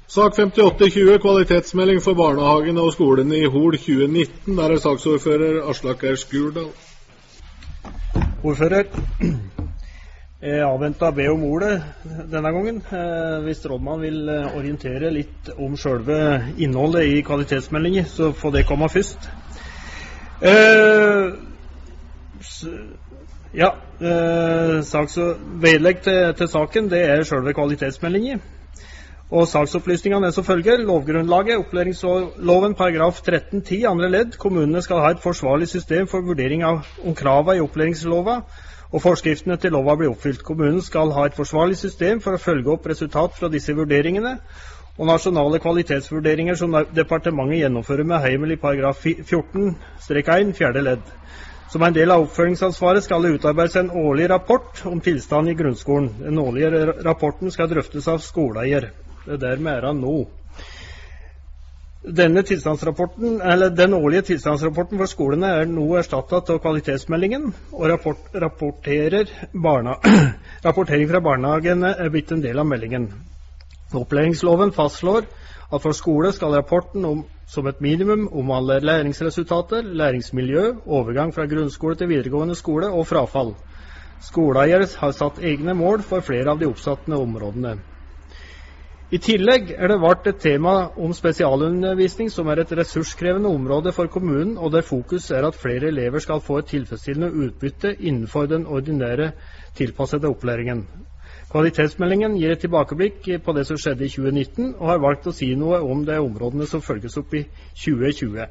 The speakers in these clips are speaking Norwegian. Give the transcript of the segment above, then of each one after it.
Sak 58-20, kvalitetsmelding for barnehagen og skolene i Hol 2019. Der saksordfører Aslak R. Skurdal. Ordfører, jeg avventet å be om ordet denne gangen. Hvis rådmann vil orientere litt om selve innholdet i kvalitetsmeldingen, så får det komme først. Vedlegg til saken, det selve kvalitetsmeldingen. Og saksopplysningene som følger: lovgrunnlaget, opplæringsloven paragraf 13-10 andre ledd. Kommunene skal ha et forsvarlig system for vurdering av om kravene i opplæringslova og forskriftene til lova blir oppfylt. Kommunen skal ha et forsvarlig system for å følge opp resultat fra disse vurderingene og nasjonale kvalitetsvurderinger som departementet gjennomfører med heimel i paragraf 14-1 fjerde ledd. Som en del av oppfølgingsansvaret skal det utarbeides en årlig rapport om tilstanden i grunnskolen. Den årlige rapporten skal drøftes av skoleeier. Det dermed er han nå. Den årlige tilstandsrapporten for skolene er nå erstattet av kvalitetsmeldingen, og rapportering fra barnehagene er blitt en del av meldingen. Opplæringsloven fastslår at for skole skal rapporten som et minimum omhandle læringsresultater, læringsmiljø, overgang fra grunnskole til videregående skole og frafall. Skoleeier har satt egne mål for flere av de oppsatte områdene. I tillegg er det vært et tema om spesialundervisning, som er et ressurskrevende område for kommunen, og der fokus er at flere elever skal få et tilfredsstillende utbytte innenfor den ordinære tilpassede opplæringen. Kvalitetsmeldingen gir et tilbakeblikk på det som skjedde i 2019, og har valgt å si noe om de områdene som følges opp i 2020.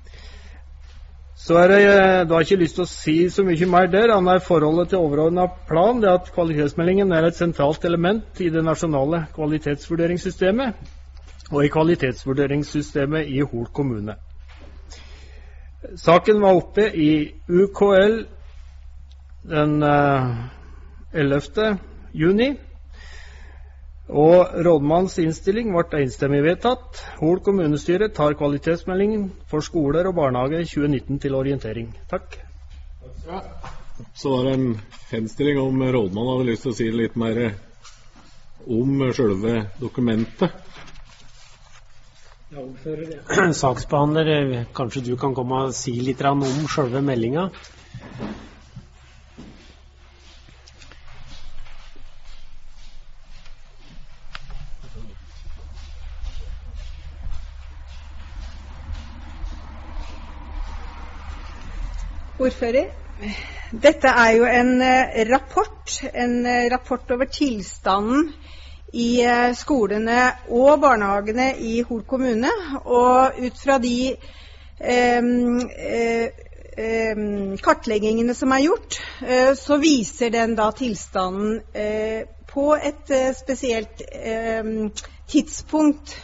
Så er det da ikke lyst til å si så mye mer der, annet forholdet til overordnet plan, det at kvalitetsmeldingen er et sentralt element i det nasjonale kvalitetsvurderingssystemet og i kvalitetsvurderingssystemet i Hol kommune. Saken var oppe i UKL den 11. juni, og rådmannens innstilling ble enstemmig vedtatt. Hol kommunestyre tar kvalitetsmeldingen for skoler og barnehager 2019 til orientering. Takk. Ja. Så var det en henstilling om rådmannen hadde lyst til å si litt mer om selve dokumentet. Ja, ordfører. Saksbehandler, kanskje du kan komme og si litt om selve meldingen? Ordfører, dette er jo en rapport over tilstanden i skolene og barnehagene i Hol kommune, og ut fra de kartleggingene som er gjort, så viser den da tilstanden på et spesielt tidspunkt.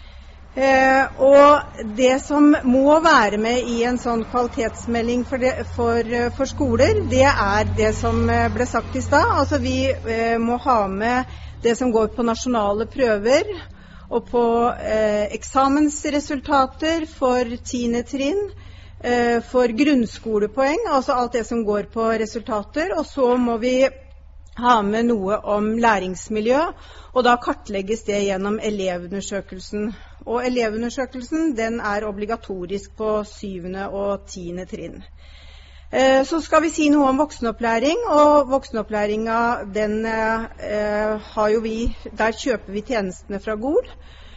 Og det som må være med i en sånn kvalitetsmelding for skoler, det er det som ble sagt i stad. Altså vi må ha med det som går på nasjonale prøver og på eksamensresultater for 10. trinn, for grunnskolepoeng, altså alt det som går på resultater. Og så må vi ha med noe om læringsmiljø, og da kartlegges det gjennom elevundersøkelsen. Og elevundersøkelsen, den er obligatorisk på 7. og 10. trinn. Så skal vi si noe om voksenopplæring, og voksenopplæringa, den har jo vi, der kjøper vi tjenestene fra Gol.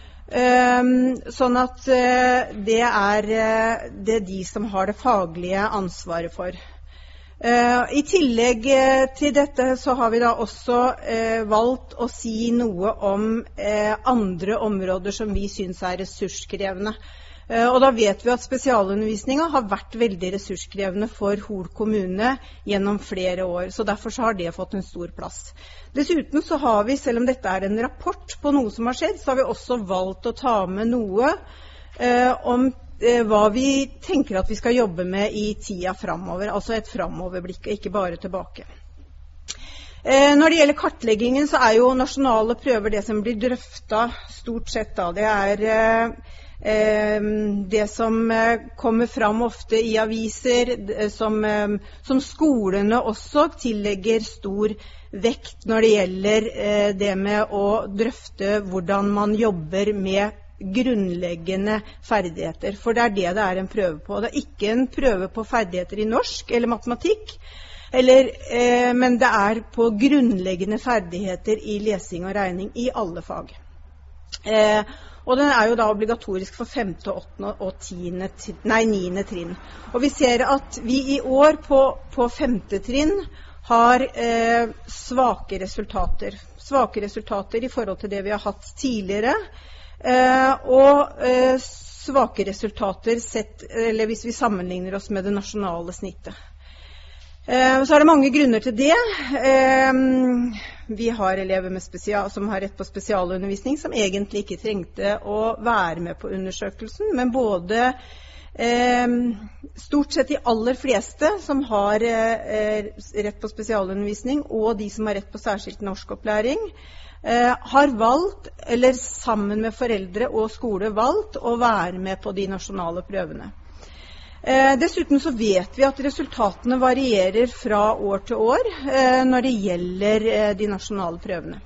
Sånn at det er de som har det faglige ansvaret for. I tillegg til dette så har vi da også valgt å si noe om andre områder som vi synes er ressurskrevende. Og da vet vi at spesialundervisningen har vært veldig ressurskrevende for Hol kommune gjennom flere år, så derfor så har det fått en stor plass. Dessuten så har vi, selv om dette er en rapport på noe som har skjedd, så har vi også valgt å ta med noe om hva vi tenker at vi skal jobbe med i tida fremover, altså et fremoverblikk, ikke bare tilbake. Når det gjelder kartleggingen, så jo nasjonale prøver det som blir drøftet stort sett da. Det det som kommer fram ofte i aviser, som skolene også tillegger stor vekt når det gjelder det med å drøfte hvordan man jobber med grunnleggende ferdigheter. For det det en prøve på. Det ikke en prøve på ferdigheter i norsk eller matematikk, men det på grunnleggende ferdigheter i lesing og regning i alle fag. Og den jo da obligatorisk for 5., 8. og 9. trinn. Og vi ser at vi i år på 5. trinn har svake resultater. Svake resultater i forhold til det vi har hatt tidligere, og svake resultater hvis vi sammenligner oss med det nasjonale snittet. Så det mange grunner til det. Vi har elever som har rett på spesialundervisning, som egentlig ikke trengte å være med på undersøkelsen, men både stort sett de aller fleste som har rett på spesialundervisning, og de som har rett på særskilt norskopplæring, har valgt, eller sammen med foreldre og skole valgt, å være med på de nasjonale prøvene. Dessuten så vet vi at resultatene varierer fra år til år når det gjelder de nasjonale prøvene.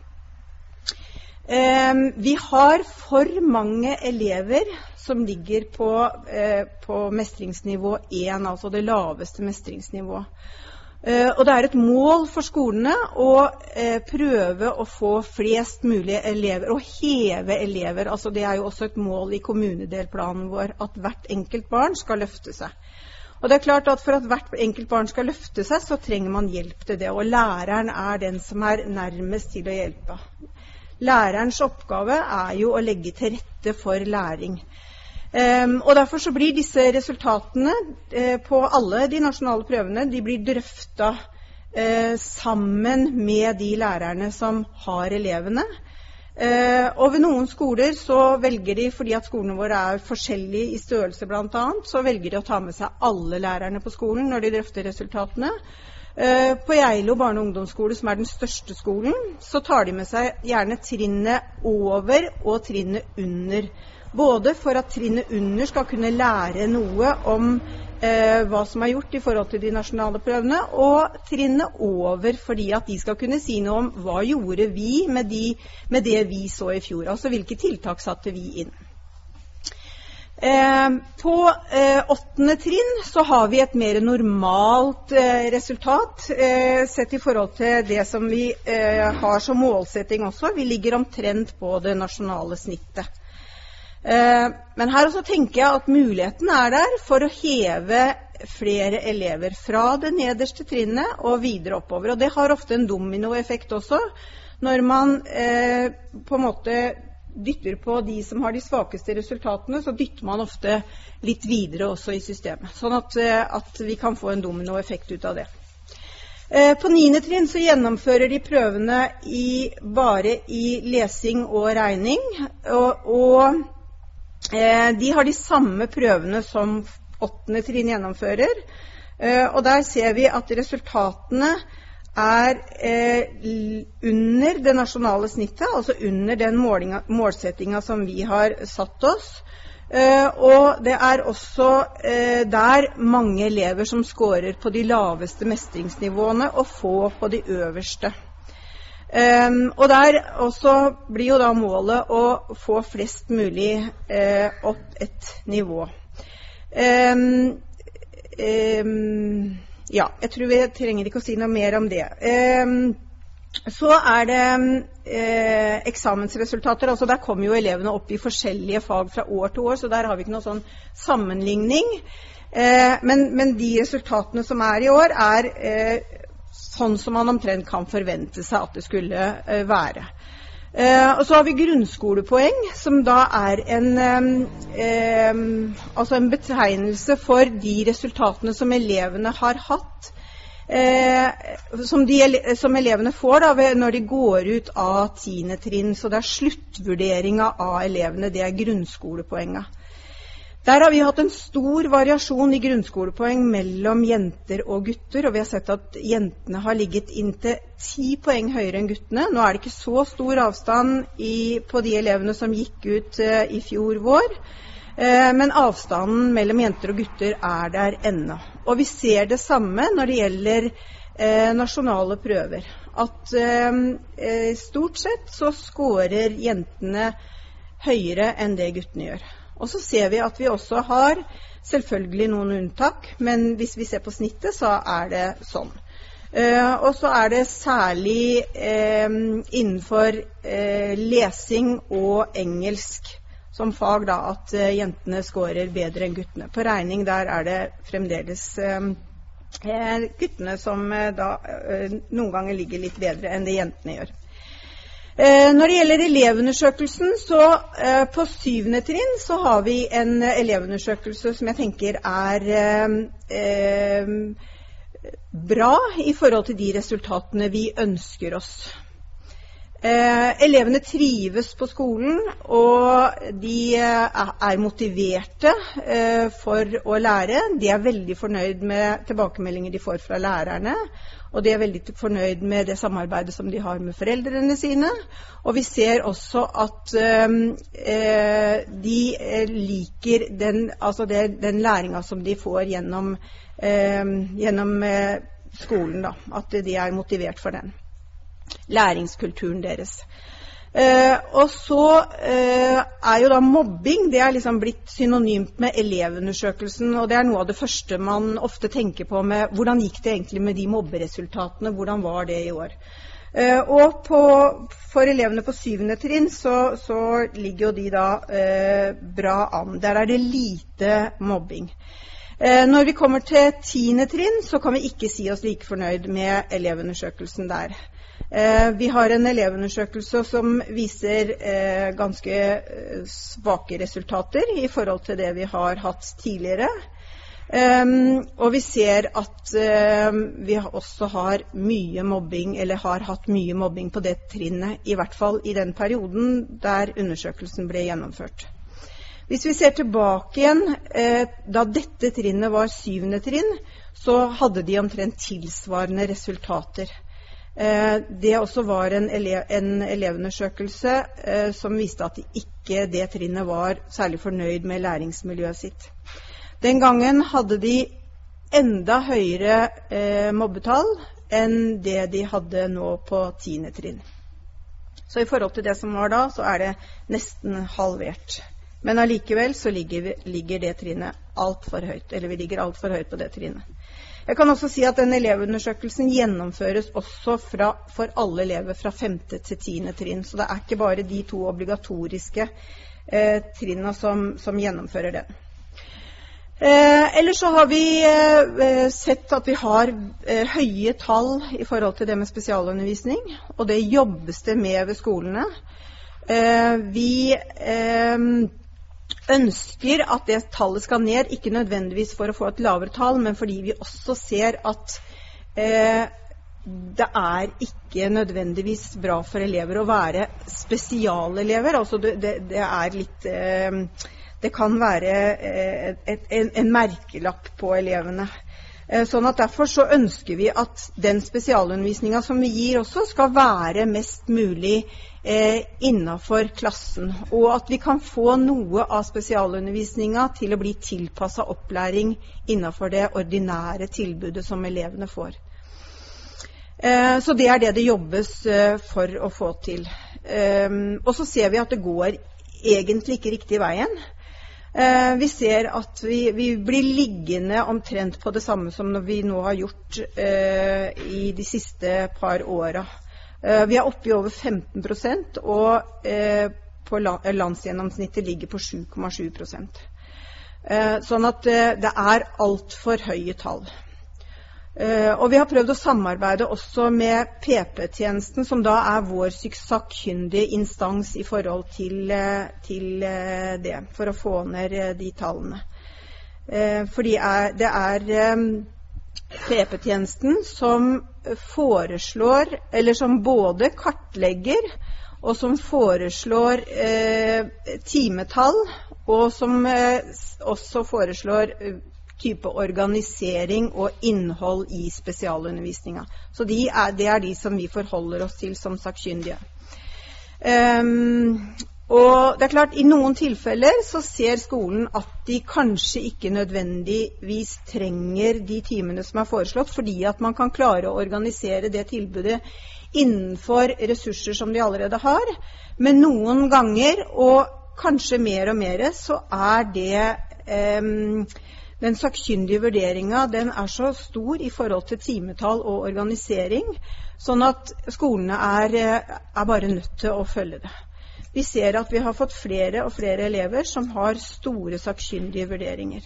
Vi har for mange elever som ligger på mestringsnivå 1, altså det laveste mestringsnivået. Og det et mål for skolene å prøve å få flest mulig elever, og heve elever. Altså det jo også et mål i kommunedelplanen vår, at hvert enkelt barn skal løfte seg. Og det klart at for at hvert enkelt barn skal løfte seg, så trenger man hjelp til det, og læreren den som nærmest til å hjelpe. Lærerens oppgave jo å legge til rette for læring. Og derfor så blir disse resultatene på alle de nasjonale prøvene, de blir drøftet sammen med de lærerne som har elevene. Og ved noen skoler så velger de, fordi at skolene våre forskjellige i størrelse blant annet, så velger de å ta med seg alle lærerne på skolen når de drøfter resultatene. På Geilo barne- og ungdomsskole, som den største skolen, så tar de med seg gjerne trinnet over og trinnet under. Både for at trinnet under skal kunne lære noe om hva som gjort i forhold til de nasjonale prøvene, og trinnet over fordi at de skal kunne si noe om hva gjorde vi med det vi så i fjor, altså hvilke tiltak satte vi inn. På 8. trinn så har vi et mer normalt resultat sett i forhold til det som vi har som målsetting også. Vi ligger omtrent på det nasjonale snittet. Men her også tenker jeg at muligheten der for å heve flere elever fra det nederste trinnet og videre oppover. Og det har ofte en dominoeffekt også, når man på en måte dytter på de som har de svakeste resultatene, så dytter man ofte litt videre også i systemet, sånn at vi kan få en dominoeffekt ut av det. På 9. trinn så gjennomfører de prøvene bare i lesing og regning, og de har de samme prøvene som 8. trinn gjennomfører, og der ser vi at resultatene under det nasjonale snittet, altså under den målsettingen som vi har satt oss, og det også der mange elever som scorer på de laveste mestringsnivåene og få på de øverste. Og der også blir jo da målet å få flest mulig opp et nivå. Ja, jeg tror vi trenger ikke å si noe mer om det. Så det eksamensresultater, altså der kommer jo elevene opp i forskjellige fag fra år til år, så der har vi ikke noe sånn sammenligning. Men de resultatene som i år sånn som man omtrent kan forvente seg at det skulle være. Og så har vi grunnskolepoeng, som da altså en betegnelse for de resultatene som elevene har hatt, som elevene får da, når de går ut av 10. trinn. Så det sluttvurderingen av elevene, det grunnskolepoenget. Der har vi hatt en stor variasjon i grunnskolepoeng mellom jenter og gutter, og vi har sett at jentene har ligget inntil 10 poeng høyere enn guttene. Nå er det ikke så stor avstand på de elevene som gikk ut i fjor vår, men avstanden mellom jenter og gutter er der ennå. Og vi ser det samme når det gjelder nasjonale prøver, at stort sett så scorer jentene høyere enn det guttene gjør. Og så ser vi at vi også har selvfølgelig noen unntak, men hvis vi ser på snittet så er det sånn. Og så er det særlig innenfor lesing og engelsk som fag da, at jentene scorer bedre enn guttene. På regning der er det fremdeles guttene som da noen ganger ligger litt bedre enn det jentene gjør. Når det gjelder elevundersøkelsen, så på 7. trinn så har vi en elevundersøkelse som jeg tenker er bra i forhold til de resultatene vi ønsker oss. Elevene trives på skolen, og de er motiverte for å lære. De er veldig fornøyd med tilbakemeldinger de får fra lærerne, og de er veldig fornøyd med det samarbeidet som de har med foreldrene sine. Og vi ser også at de liker den læringen som de får gjennom skolen, da, at de er motivert for den. Læringskulturen deres. Og så er jo da mobbing, det er liksom blitt synonymt med elevundersøkelsen, og det er noe av det første man ofte tenker på med hvordan gikk det egentlig med de mobberesultatene, hvordan var det i år. Og for elevene på 7. trinn så ligger jo de da bra an. Der er det lite mobbing. Når vi kommer til 10. trinn så kan vi ikke si oss like fornøyd med elevundersøkelsen der. Vi har en elevundersøkelse som viser ganske svake resultater i forhold til det vi har hatt tidligere. Og vi ser at vi også har mye mobbing, eller har hatt mye mobbing på det trinnet, i hvert fall i den perioden der undersøkelsen ble gjennomført. Hvis vi ser tilbake igjen, da dette trinnet var 7. trinn, så hadde de omtrent tilsvarende resultater. Det også var en elevundersøkelse som viste at det trinnet var særlig fornøyd med læringsmiljøet sitt. Den gangen hadde de enda høyere mobbetall enn det de hadde nå på 10. trinn. Så i forhold til det som var da, så er det nesten halvert. Men allikevel så ligger det trinnet alt for høyt, eller vi ligger alt for høyt på det trinnet. Jeg kan også si at den elevundersøkelsen gjennomføres også for alle elever fra 5. til 10. trinn, så det er ikke bare de 2 obligatoriske trinnene som gjennomfører den. Ellers så har vi sett at vi har høye tall i forhold til det med spesialundervisning, og det jobbes det med ved skolene. Vi ønsker at det tallet skal ned, ikke nødvendigvis for å få et lavere tall, men fordi vi også ser at det er ikke nødvendigvis bra for elever å være spesialelever. Altså det er litt, det kan være en merkelapp på elevene. Sånn at derfor så ønsker vi at den spesialundervisningen som vi gir også skal være mest mulig innenfor klassen, og at vi kan få noe av spesialundervisningen til å bli tilpasset opplæring innenfor det ordinære tilbudet som elevene får. Så det er det jobbes for å få til. Og så ser vi at det går egentlig ikke riktig veien. Vi ser at vi blir liggende omtrent på det samme som vi nå har gjort i de siste par årene. Vi er oppe i over 15%, og på landsgjennomsnittet ligger på 7,7%. Sånn at det er alt for høye tall. Og vi har prøvd å samarbeide også med PP-tjenesten, som da er vår sakkyndige instans i forhold til det, for å få ned de tallene. Fordi det er PP-tjenesten som foreslår, eller som både kartlegger og som foreslår timetall og som også foreslår type organisering og innhold i spesialundervisningen. Så det er de som vi forholder oss til som sakkyndige. Og det er klart, i noen tilfeller så ser skolen at de kanskje ikke nødvendigvis trenger de timene som foreslått, fordi at man kan klare å organisere det tilbudet innenfor ressurser som de allerede har. Men noen ganger, og kanskje mer og mer, så det den sakkyndige vurderingen, den så stor i forhold til timetall og organisering, sånn at skolene bare nødt til å følge det. Vi ser at vi har fått flere og flere elever som har store sakkyndige vurderinger.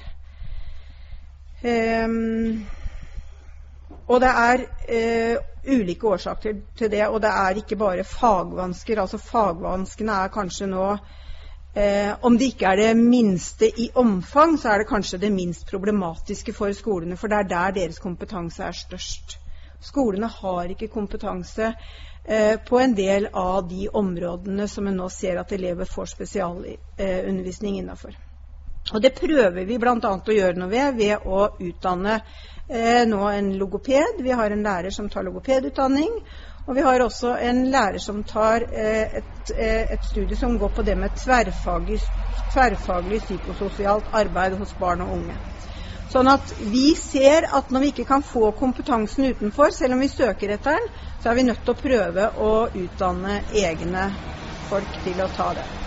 Og det ulike årsaker til det, og det ikke bare fagvansker. Altså fagvanskene kanskje nå, om det ikke det minste i omfang, så det kanskje det minst problematiske for skolene, for det der deres kompetanse størst. Skolene har ikke kompetanse på en del av de områdene som vi nå ser at elever får spesialundervisning innenfor. Og det prøver vi blant annet å gjøre noe ved å utdanne nå en logoped. Vi har en lærer som tar logopedutdanning, og vi har også en lærer som tar et studie som går på det med tverrfaglig psykososialt arbeid hos barn og unge. Sånn at vi ser at når vi ikke kan få kompetansen utenfor, selv om vi søker etter den, så vi nødt til å prøve å utdanne egne folk til å ta det.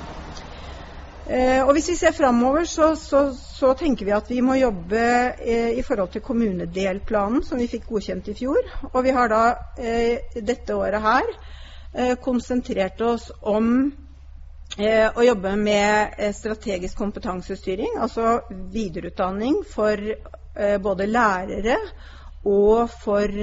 Og hvis vi ser fremover, så tenker vi at vi må jobbe i forhold til kommunedelplanen som vi fikk godkjent i fjor. Og vi har da dette året her konsentrert oss om å jobbe med strategisk kompetansestyring, altså videreutdanning for både lærere og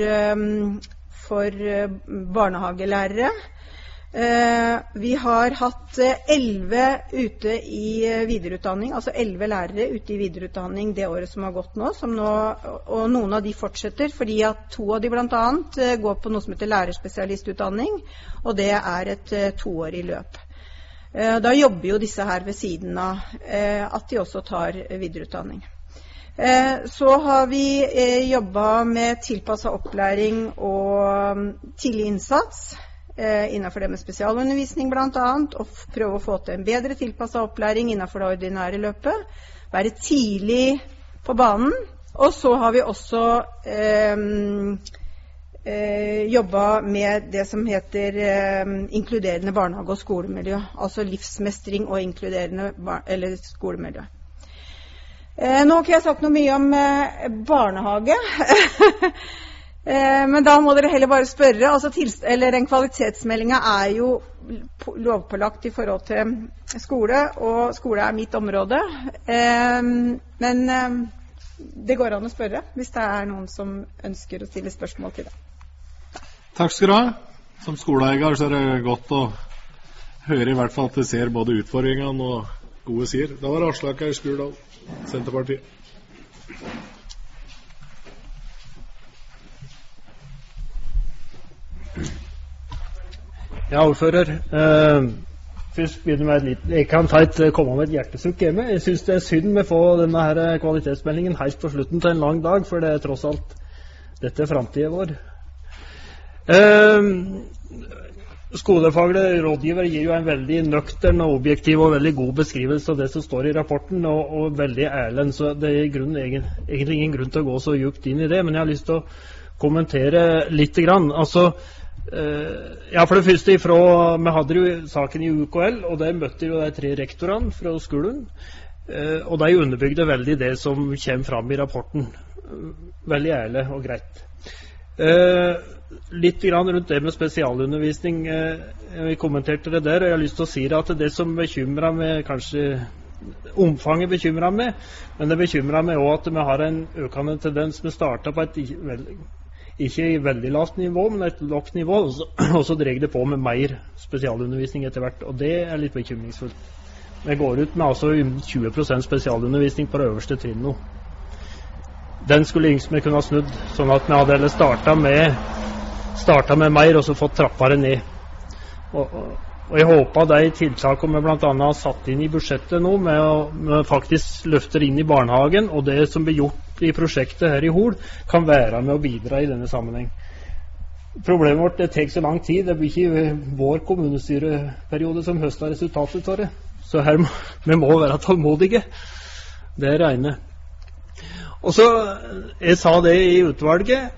for barnehagelærere. Vi har hatt 11 ute i videreutdanning, altså 11 lærere ute i videreutdanning det året som har gått nå, og noen av de fortsetter, fordi at 2 av de blant annet går på noe som heter lærerspesialistutdanning, og det et 2-årig løp. Da jobber jo disse her ved siden av at de også tar videreutdanning. Så har vi jobbet med tilpasset opplæring og tidlig innsats innenfor det med spesialundervisning blant annet, og prøve å få til en bedre tilpasset opplæring innenfor det ordinære løpet, være tidlig på banen. Og så har vi også jobbet med det som heter inkluderende barnehage- og skolemiljø, altså livsmestring og inkluderende skolemiljø. Nå har ikke jeg sagt noe mye om barnehage, men da må dere heller bare spørre. Altså den kvalitetsmeldingen jo lovpålagt i forhold til skole, og skole mitt område. Men det går an å spørre hvis det noen som ønsker å stille spørsmål til det. Takk skal du ha. Som skoleeier så det godt å høre i hvert fall at du ser både utfordringene og gode sider. Da var Aslak Skurdal, Senterpartiet. Ja, ordfører. Først begynner med jeg kan komme med et hjertesukk hjemme. Jeg synes det synd med å få denne her kvalitetsmeldingen helt på slutten til en lang dag, for det tross alt dette fremtiden vår. Skolefaglig rådgiver gir jo en veldig nøktern og objektiv og veldig god beskrivelse av det som står i rapporten, og veldig ærlig, så det egentlig ingen grunn til å gå så djupt inn i det, men jeg har lyst til å kommentere litt grann. Altså, for det første vi hadde jo saken i UKL, og der møtte jo de 3 rektorene fra skolen, og de underbygde veldig det som kommer fram i rapporten. Veldig ærlig og greit. Litt grann rundt det med spesialundervisning, vi kommenterte det der, og jeg har lyst til å si at det som bekymrer meg, kanskje omfanget bekymrer meg, men det bekymrer meg også at vi har en økende tendens. Vi startet på et ikke veldig lavt nivå, men et lavt nivå, og så dreier det på med mer spesialundervisning etter hvert, og det litt bekymringsfullt. Vi går ut med altså 20% spesialundervisning på det øverste trinn nå. Den skulle vi kunne ha snudd, sånn at vi hadde startet med mer, og så fått trappa det ned. Og jeg håper de tiltakene vi blant annet har satt inn i budsjettet nå, med faktisk løfter inn i barnehagen, og det som blir gjort i prosjektet her i Hol, kan være med å bidra i denne sammenheng. Problemet vårt, det tar så lang tid. Det blir ikke vår kommunestyreperiode som høster resultatet av det. Så her vi må være tålmodige. Det regner. Og så, jeg sa det i utvalget,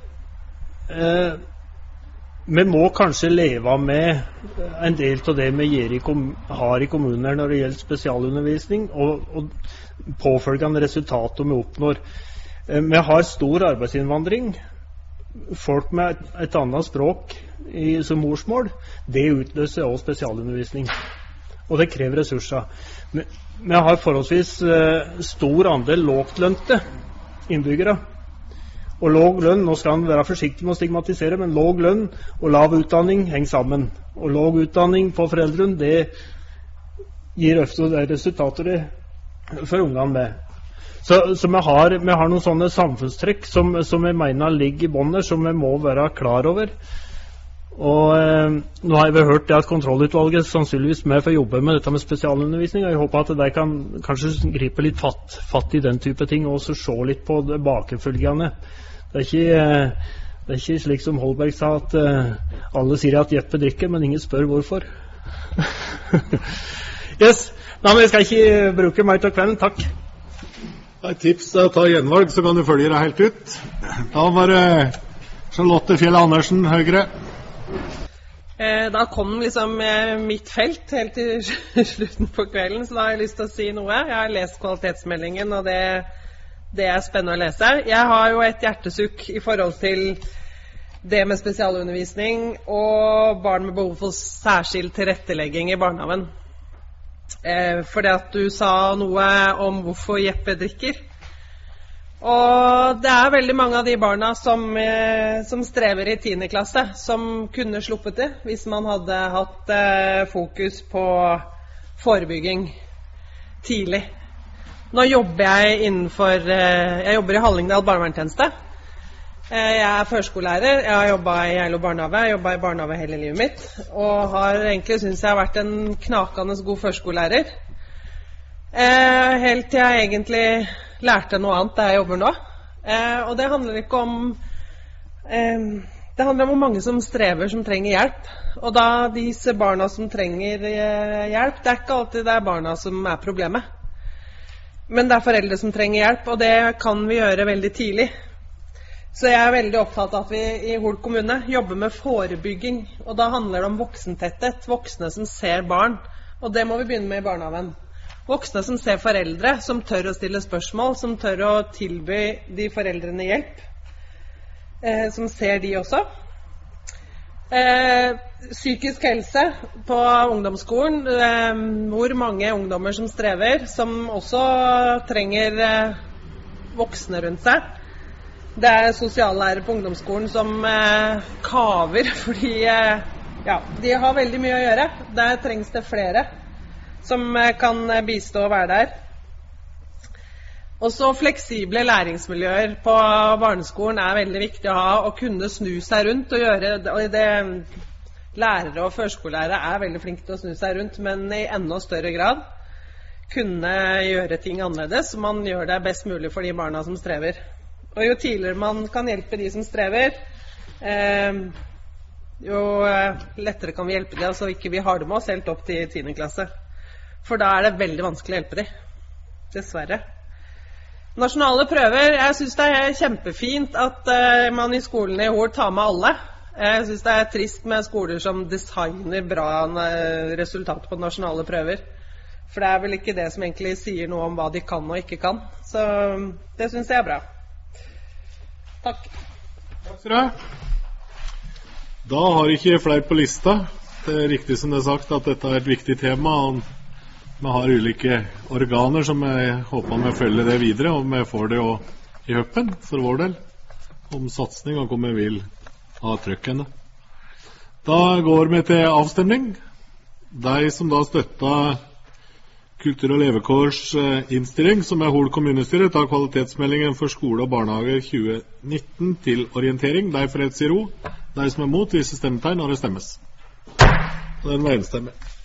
vi må kanskje leve med en del av det vi har i kommuner når det gjelder spesialundervisning og påfølgende resultater vi oppnår. Vi har stor arbeidsinnvandring. Folk med et annet språk som morsmål, det utløser også spesialundervisning. Og det krever ressurser. Vi har forholdsvis stor andel lågtlønte innbyggere. Og låg lønn, nå skal han være forsiktig med å stigmatisere, men låg lønn og lav utdanning henger sammen. Og låg utdanning på foreldrene, det gir ofte de resultater for ungene med. Så vi har noen sånne samfunnstrekk som jeg mener ligger i båndet, som vi må være klar over. Og nå har jeg hørt det at kontrollutvalget sannsynligvis med får jobbe med dette med spesialundervisning, og jeg håper at de kan kanskje gripe litt fatt i den type ting, og så se litt på det bakenfølgende. Det er ikke slik som Holberg sa, at alle sier at Jeppe drikker, men ingen spør hvorfor. Yes, nei, men jeg skal ikke bruke meg til kvelden, takk. Et tips er å ta gjenvalg, så kan du følge deg helt ut. Da var det Charlotte Fjell Andersen, Høyre. Da kom liksom mitt felt helt til slutten på kvelden, så da har jeg lyst til å si noe. Jeg har lest kvalitetsmeldingen, og det er spennende å lese. Jeg har jo et hjertesukk i forhold til det med spesialundervisning og barn med behov for særskilt tilrettelegging i barnehagen. Fordi at du sa noe om hvorfor Jeppe drikker. Og det er veldig mange av de barna som strever i 10. klasse, som kunne sluppet det hvis man hadde hatt fokus på forebygging tidlig. Nå jobber jeg jobber i Hallingdal barnevernstjeneste. Jeg er førskolelærer, jeg har jobbet i Geilo barnehage, jeg har jobbet i barnehage hele livet mitt, og synes jeg har vært en knakende god førskolelærer. Helt til jeg egentlig lærte noe annet der jeg jobber nå. Og det handler ikke om det handler om hvor mange som strever, som trenger hjelp. Og da disse barna som trenger hjelp, det er ikke alltid det er barna som er problemet. Men det er foreldre som trenger hjelp, og det kan vi gjøre veldig tidlig. Så jeg er veldig opptatt av at vi i Hol kommune jobber med forebygging, og da handler det om voksentetthet, voksne som ser barn, og det må vi begynne med i barnehagen. Voksne som ser foreldre, som tør å stille spørsmål, som tør å tilby de foreldrene hjelp, som ser de også. Psykisk helse på ungdomsskolen, hvor mange ungdommer som strever, som også trenger voksne rundt seg. Det er sosiallærere på ungdomsskolen som kaver, fordi de har veldig mye å gjøre. Der trengs det flere som kan bistå og være der. Også fleksible læringsmiljøer på barneskolen er veldig viktig å ha, og kunne snu seg rundt og gjøre det. Lærere og førskolelærere er veldig flinke til å snu seg rundt, men i enda større grad kunne gjøre ting annerledes, så man gjør det best mulig for de barna som strever. Og jo tidligere man kan hjelpe de som strever, jo lettere kan vi hjelpe de, altså ikke vi har det med oss helt opp til 10. klasse. For da er det veldig vanskelig å hjelpe de, dessverre. Nasjonale prøver, jeg synes det er kjempefint at man i skolene i Hol tar med alle. Jeg synes det er trist med skoler som designer bra resultater på nasjonale prøver. For det er vel ikke det som egentlig sier noe om hva de kan og ikke kan. Så det synes jeg er bra. Takk. Takk skal du ha. Da har ikke flere på lista. Det er riktig som det er sagt at dette er et viktig tema, og vi har ulike organer som jeg håper vi følger det videre, og vi får det i høppen for vår del om satsning og hvor vi vil ha trykkene. Da går vi til avstemning. De som da støtter Kultur- og levekårs innstilling, som er Hol kommunestyre, tar kvalitetsmeldingen for skole og barnehage 2019 til orientering. De får rett si ro. De som er mot, viser stemmetegn når det stemmes. Den var enstemmig.